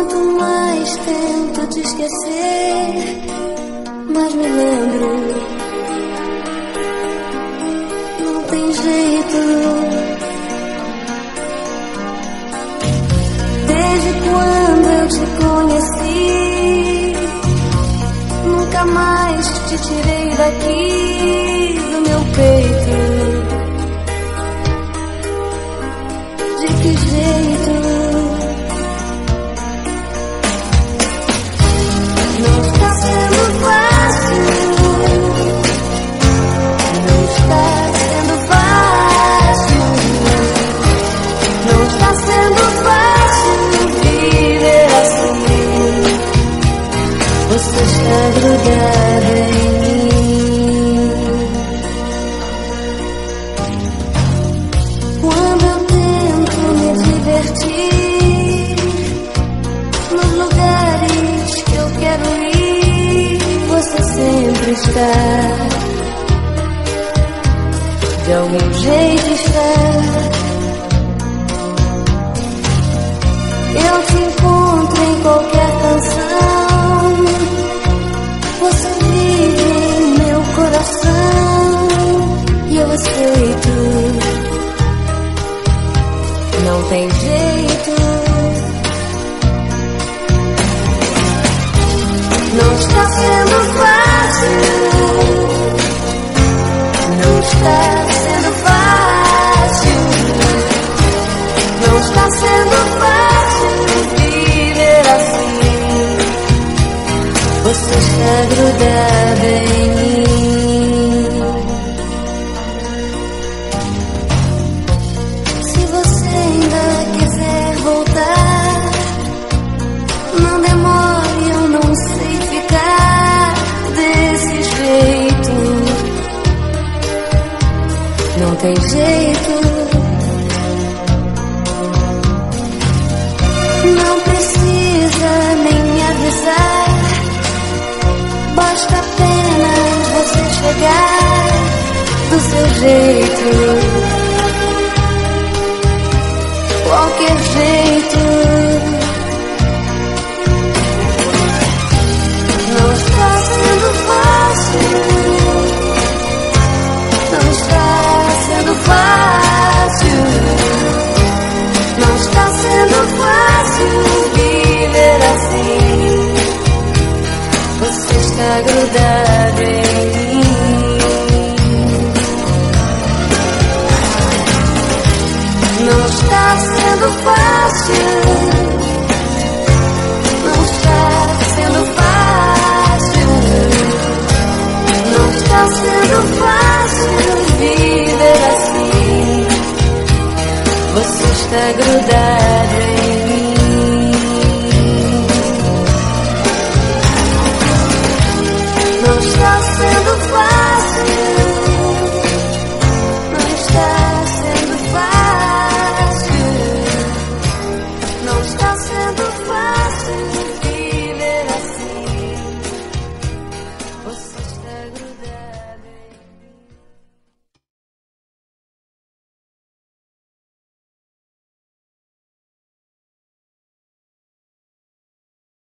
Quanto mais tento te esquecer, mais me lembro. Não tem jeito. Desde quando eu te conheci, nunca mais te tirei daqui do meu peito. De que jeito? Não está sendo fácil. Não está sendo fácil. Não está sendo fácil viver assim. Você está grudada em mim. Quando eu tento me divertir nos lugares que eu quero ir, você sempre está. De algum jeito está. Eu te encontro em qualquer canção. Você vive em meu coração e eu aceito. Não tem jeito. Não está sendo fácil. Não está sendo fácil. Não está sendo fácil viver assim. Você está grudada em mim. Se você ainda quiser voltar, não demore, eu não sei ficar desse jeito. Não tem jeito. Não precisa nem me avisar. Basta apenas você chegar do seu jeito. Qualquer jeito.